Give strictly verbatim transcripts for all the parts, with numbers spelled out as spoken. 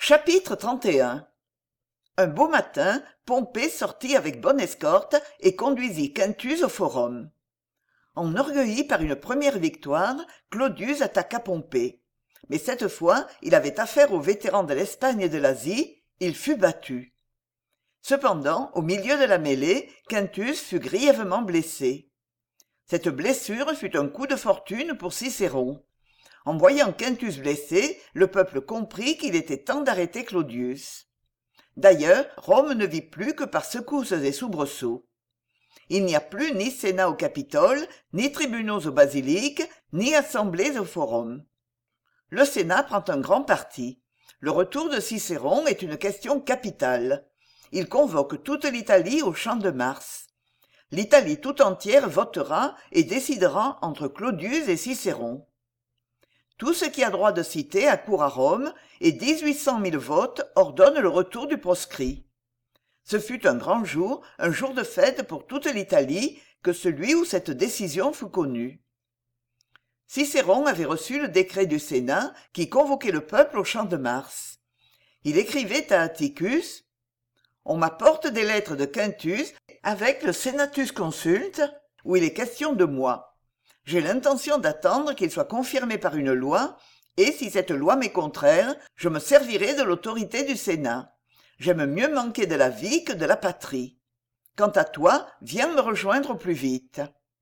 Chapitre trente et un. Un beau matin, Pompée sortit avec bonne escorte et conduisit Quintus au forum. Enorgueilli par une première victoire, Claudius attaqua Pompée. Mais cette fois, il avait affaire aux vétérans de l'Espagne et de l'Asie, il fut battu. Cependant, au milieu de la mêlée, Quintus fut grièvement blessé. Cette blessure fut un coup de fortune pour Cicéron. En voyant Quintus blessé, le peuple comprit qu'il était temps d'arrêter Claudius. D'ailleurs, Rome ne vit plus que par secousses et soubresauts. Il n'y a plus ni sénat au Capitole, ni tribunaux aux basiliques, ni assemblées au forum. Le Sénat prend un grand parti. Le retour de Cicéron est une question capitale. Il convoque toute l'Italie au champ de Mars. L'Italie tout entière votera et décidera entre Claudius et Cicéron. Tout ce qui a droit de cité accourt à Rome et dix-huit cent mille votes ordonnent le retour du proscrit. Ce fut un grand jour, un jour de fête pour toute l'Italie, que celui où cette décision fut connue. Cicéron avait reçu le décret du Sénat qui convoquait le peuple au champ de Mars. Il écrivait à Atticus « On m'apporte des lettres de Quintus avec le Senatus Consulte, où il est question de moi. J'ai l'intention d'attendre qu'il soit confirmé par une loi, et si cette loi m'est contraire, je me servirai de l'autorité du Sénat. J'aime mieux manquer de la vie que de la patrie. Quant à toi, viens me rejoindre au plus vite. »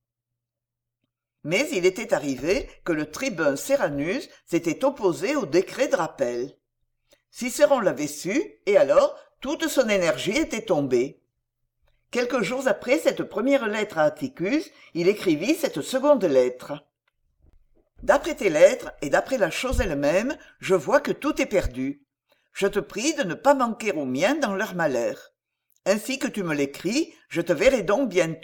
Mais il était arrivé que le tribun Serranus s'était opposé au décret de rappel. Cicéron l'avait su, et alors toute son énergie était tombée. Quelques jours après cette première lettre à Atticus, il écrivit cette seconde lettre. « D'après tes lettres et d'après la chose elle-même, je vois que tout est perdu. Je te prie de ne pas manquer aux miens dans leur malheur. Ainsi que tu me l'écris, je te verrai donc bientôt. »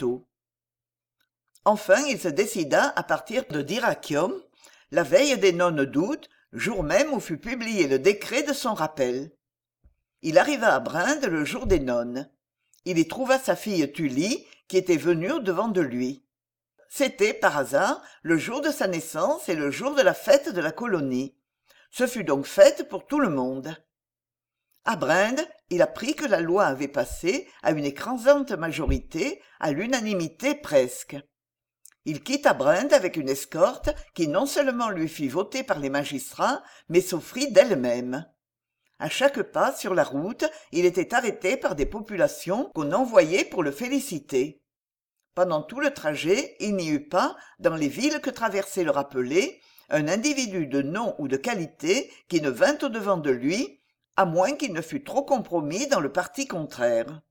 Enfin, il se décida à partir de Dyrrhachium, la veille des nonnes d'août, jour même où fut publié le décret de son rappel. Il arriva à Brinde le jour des nonnes. Il y trouva sa fille Tullie, qui était venue au-devant de lui. C'était, par hasard, le jour de sa naissance et le jour de la fête de la colonie. Ce fut donc fête pour tout le monde. À Brinde, il apprit que la loi avait passé à une écrasante majorité, à l'unanimité presque. Il quitta Brinde avec une escorte qui non seulement lui fit voter par les magistrats, mais s'offrit d'elle-même. À chaque pas sur la route, il était arrêté par des populations qu'on envoyait pour le féliciter. Pendant tout le trajet, il n'y eut pas, dans les villes que traversait le rappelé, un individu de nom ou de qualité qui ne vint au-devant de lui, à moins qu'il ne fût trop compromis dans le parti contraire.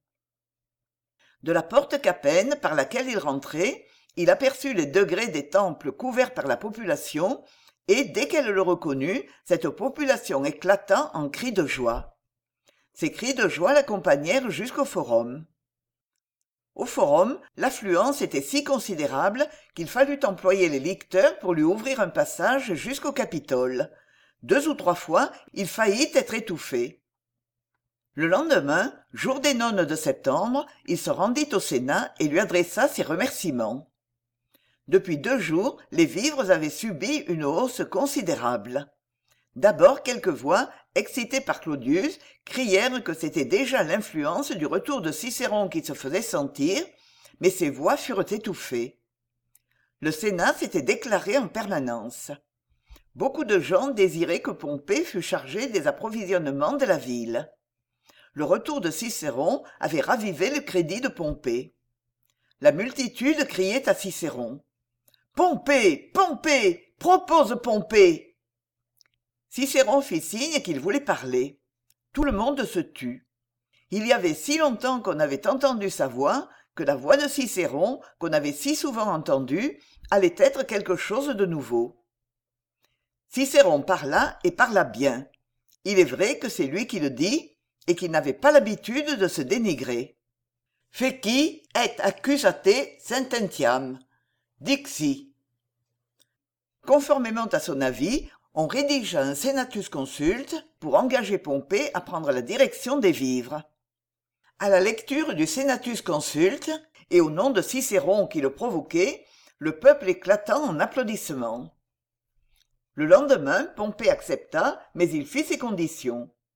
De la porte Capène par laquelle il rentrait, il aperçut les degrés des temples couverts par la population, et dès qu'elle le reconnut, cette population éclata en cris de joie. Ces cris de joie l'accompagnèrent jusqu'au forum. Au forum, l'affluence était si considérable qu'il fallut employer les licteurs pour lui ouvrir un passage jusqu'au Capitole. Deux ou trois fois, il faillit être étouffé. Le lendemain, jour des nonnes de septembre, il se rendit au Sénat et lui adressa ses remerciements. Depuis deux jours, les vivres avaient subi une hausse considérable. D'abord, quelques voix, excitées par Claudius, crièrent que c'était déjà l'influence du retour de Cicéron qui se faisait sentir, mais ces voix furent étouffées. Le Sénat s'était déclaré en permanence. Beaucoup de gens désiraient que Pompée fût chargé des approvisionnements de la ville. Le retour de Cicéron avait ravivé le crédit de Pompée. La multitude criait à Cicéron. Pompée, Pompée, propose Pompée. Cicéron fit signe qu'il voulait parler. Tout le monde se tut. Il y avait si longtemps qu'on avait entendu sa voix, que la voix de Cicéron, qu'on avait si souvent entendue, allait être quelque chose de nouveau. Cicéron parla et parla bien. Il est vrai que c'est lui qui le dit, et qu'il n'avait pas l'habitude de se dénigrer. Feci et accusate sententiam. Dixi. Conformément à son avis, on rédigea un Senatus Consulte pour engager Pompée à prendre la direction des vivres. À la lecture du Senatus Consulte, et au nom de Cicéron qui le provoquait, le peuple éclata en applaudissements. Le lendemain, Pompée accepta, mais il fit ses conditions.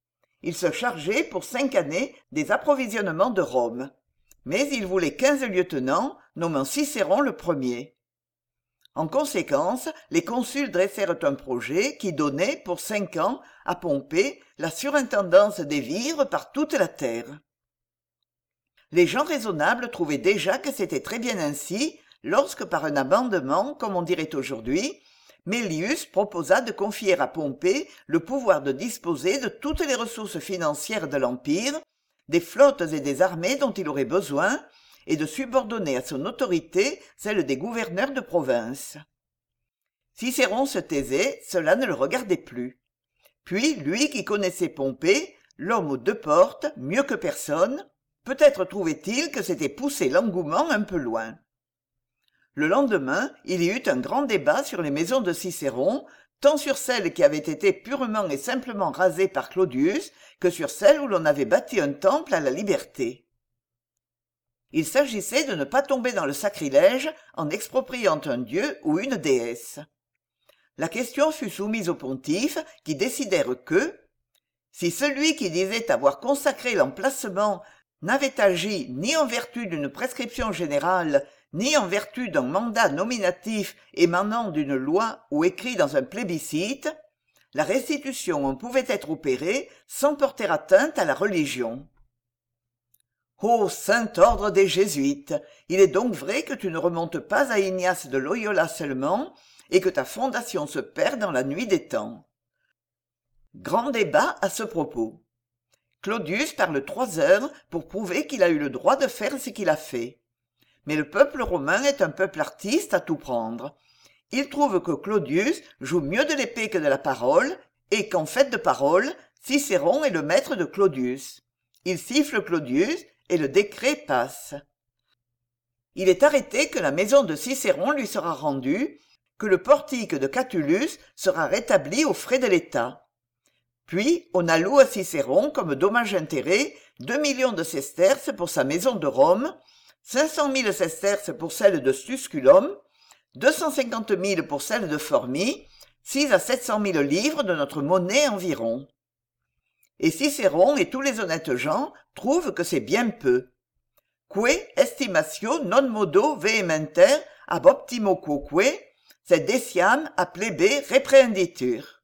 il se chargeait pour cinq années des approvisionnements de Rome. Mais il voulait quinze lieutenants, nommant Cicéron le premier. En conséquence, les consuls dressèrent un projet qui donnait, pour cinq ans, à Pompée la surintendance des vivres par toute la terre. Les gens raisonnables trouvaient déjà que c'était très bien ainsi, lorsque par un amendement, comme on dirait aujourd'hui, Mélius proposa de confier à Pompée le pouvoir de disposer de toutes les ressources financières de l'Empire, des flottes et des armées dont il aurait besoin, et de subordonner à son autorité celle des gouverneurs de province. Cicéron se taisait, cela ne le regardait plus. Puis, lui qui connaissait Pompée, l'homme aux deux portes, mieux que personne, peut-être trouvait-il que c'était pousser l'engouement un peu loin. Le lendemain, il y eut un grand débat sur les maisons de Cicéron, tant sur celles qui avaient été purement et simplement rasées par Claudius que sur celles où l'on avait bâti un temple à la liberté. Il s'agissait de ne pas tomber dans le sacrilège en expropriant un dieu ou une déesse. La question fut soumise aux pontifes qui décidèrent que, si celui qui disait avoir consacré l'emplacement n'avait agi ni en vertu d'une prescription générale, ni en vertu d'un mandat nominatif émanant d'une loi ou écrit dans un plébiscite, la restitution en pouvait être opérée sans porter atteinte à la religion. Ô saint ordre des jésuites, il est donc vrai que tu ne remontes pas à Ignace de Loyola seulement, et que ta fondation se perd dans la nuit des temps. Grand débat à ce propos. Claudius parle trois heures pour prouver qu'il a eu le droit de faire ce qu'il a fait. Mais le peuple romain est un peuple artiste à tout prendre. Il trouve que Claudius joue mieux de l'épée que de la parole, et qu'en fait de parole, Cicéron est le maître de Claudius. Il siffle Claudius, et le décret passe. Il est arrêté que la maison de Cicéron lui sera rendue, que le portique de Catulus sera rétabli aux frais de l'État. Puis on alloue à Cicéron comme dommage-intérêt deux millions de sesterces pour sa maison de Rome, cinq cent mille sesterces pour celle de Tusculum, deux cent cinquante mille pour celle de Formie, six à sept cent mille livres de notre monnaie environ. Et Cicéron et tous les honnêtes gens trouvent que c'est bien peu. Que estimatio non modo vehementer ab optimo quoque, sed essiam a plebe reprehenditur.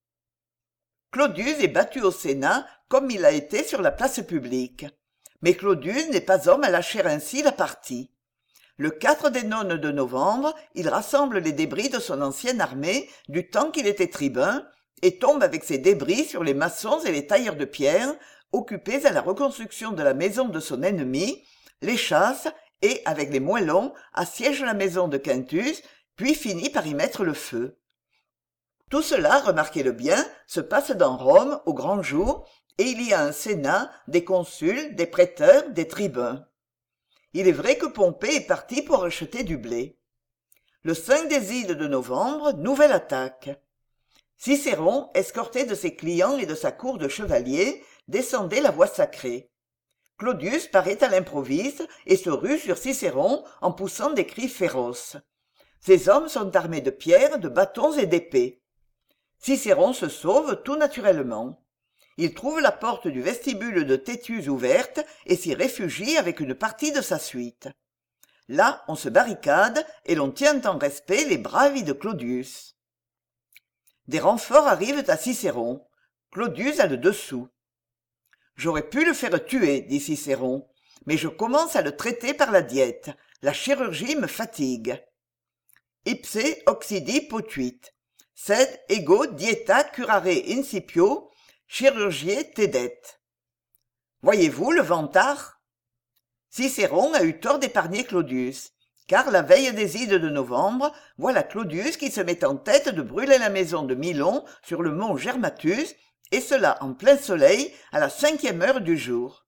Claudius est battu au Sénat comme il a été sur la place publique. Mais Claudius n'est pas homme à lâcher ainsi la partie. Le quatre des nonnes de novembre, il rassemble les débris de son ancienne armée du temps qu'il était tribun, et tombe avec ces débris sur les maçons et les tailleurs de pierre, occupés à la reconstruction de la maison de son ennemi, les chasse et, avec les moellons, assiège la maison de Quintus, puis finit par y mettre le feu. Tout cela, remarquez-le bien, se passe dans Rome au grand jour, et il y a un sénat, des consuls, des préteurs, des tribuns. Il est vrai que Pompée est parti pour acheter du blé. Le cinq des ides de novembre, nouvelle attaque. Cicéron, escorté de ses clients et de sa cour de chevaliers, descendait la voie sacrée. Claudius paraît à l'improviste et se rue sur Cicéron en poussant des cris féroces. Ces hommes sont armés de pierres, de bâtons et d'épées. Cicéron se sauve tout naturellement. Il trouve la porte du vestibule de Tétus ouverte et s'y réfugie avec une partie de sa suite. Là, on se barricade et l'on tient en respect les braves de Claudius. Des renforts arrivent à Cicéron. Claudius a le dessous. « J'aurais pu le faire tuer, dit Cicéron, mais je commence à le traiter par la diète. La chirurgie me fatigue. Ipse occidi potuit, sed ego dieta curare incipio, chirurgiae tedet. » Voyez-vous le vantard? Cicéron a eu tort d'épargner Claudius, car la veille des ides de novembre, voilà Claudius qui se met en tête de brûler la maison de Milon sur le mont Germatus, et cela en plein soleil à la cinquième heure du jour.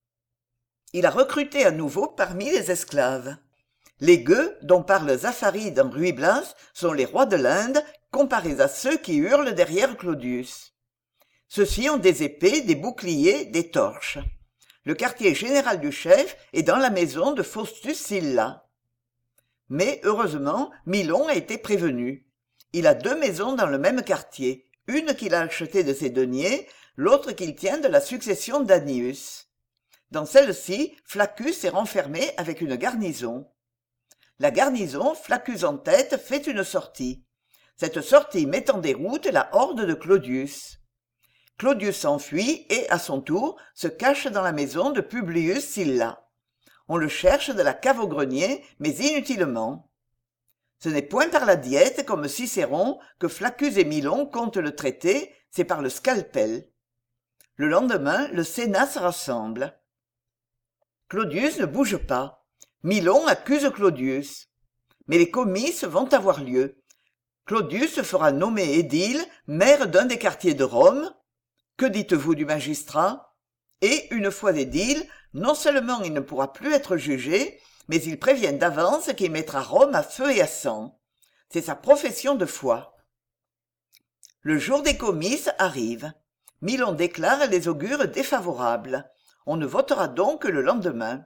Il a recruté à nouveau parmi les esclaves. Les gueux, dont parle Zacharie dans Ruy Blas, sont les rois de l'Inde, comparés à ceux qui hurlent derrière Claudius. Ceux-ci ont des épées, des boucliers, des torches. Le quartier général du chef est dans la maison de Faustus Sylla. Mais, heureusement, Milon a été prévenu. Il a deux maisons dans le même quartier, une qu'il a achetée de ses deniers, l'autre qu'il tient de la succession d'Annius. Dans celle-ci, Flaccus est renfermé avec une garnison. La garnison, Flaccus en tête, fait une sortie. Cette sortie met en déroute la horde de Claudius. Claudius s'enfuit et, à son tour, se cache dans la maison de Publius Sylla. On le cherche de la cave au grenier, mais inutilement. Ce n'est point par la diète, comme Cicéron, que Flaccus et Milon comptent le traiter, c'est par le scalpel. Le lendemain, le Sénat se rassemble. Claudius ne bouge pas. Milon accuse Claudius. Mais les comices vont avoir lieu. Claudius fera nommer édile, maire d'un des quartiers de Rome. Que dites-vous du magistrat? Et, une fois édile, non seulement il ne pourra plus être jugé, mais il prévient d'avance qu'il mettra Rome à feu et à sang. C'est sa profession de foi. Le jour des comices arrive. Milon déclare les augures défavorables. On ne votera donc que le lendemain.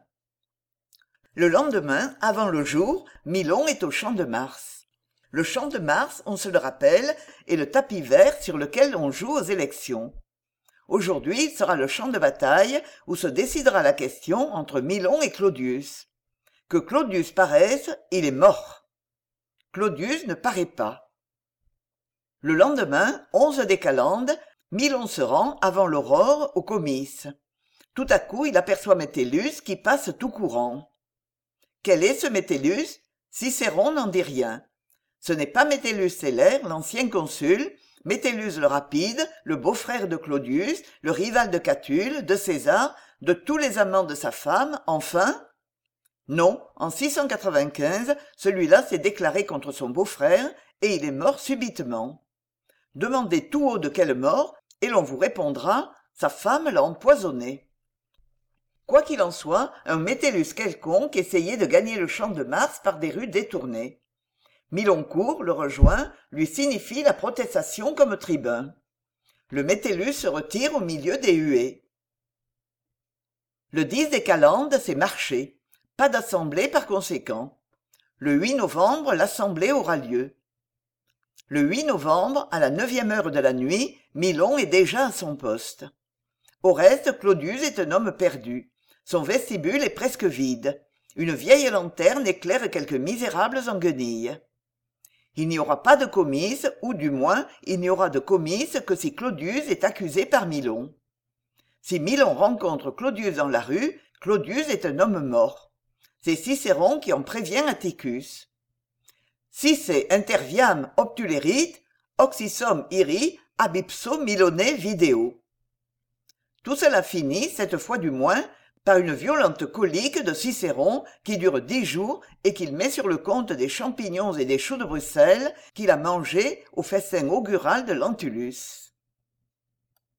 Le lendemain, avant le jour, Milon est au champ de Mars. Le champ de Mars, on se le rappelle, est le tapis vert sur lequel on joue aux élections. Aujourd'hui sera le champ de bataille où se décidera la question entre Milon et Claudius. Que Claudius paraisse, il est mort. Claudius ne paraît pas. Le lendemain, onze des Calendes, Milon se rend avant l'aurore au comice. Tout à coup, il aperçoit Métellus qui passe tout courant. Quel est ce Métellus? Cicéron n'en dit rien. Ce n'est pas Métellus Célère, l'ancien consul, Métellus le rapide, le beau-frère de Claudius, le rival de Catulle, de César, de tous les amants de sa femme, enfin? Non, en six cent quatre-vingt-quinze, celui-là s'est déclaré contre son beau-frère et il est mort subitement. Demandez tout haut de quelle mort et l'on vous répondra « sa femme l'a empoisonné ». Quoi qu'il en soit, un Métellus quelconque essayait de gagner le champ de Mars par des rues détournées. Milon court, le rejoint, lui signifie la protestation comme tribun. Le Métellus se retire au milieu des huées. Le dix des Calendes, c'est marché. Pas d'assemblée par conséquent. Le huit novembre, l'assemblée aura lieu. Le huit novembre, à la neuvième heure de la nuit, Milon est déjà à son poste. Au reste, Claudius est un homme perdu. Son vestibule est presque vide. Une vieille lanterne éclaire quelques misérables en guenilles. Il n'y aura pas de comice, ou du moins, il n'y aura de comice que si Claudius est accusé par Milon. Si Milon rencontre Claudius dans la rue, Claudius est un homme mort. C'est Cicéron qui en prévient Atticus. Sice interviam obtulerit, oxyssom iri, abipso Milone video. Tout cela finit, cette fois du moins, par une violente colique de Cicéron qui dure dix jours et qu'il met sur le compte des champignons et des choux de Bruxelles qu'il a mangés au festin augural de Lentulus.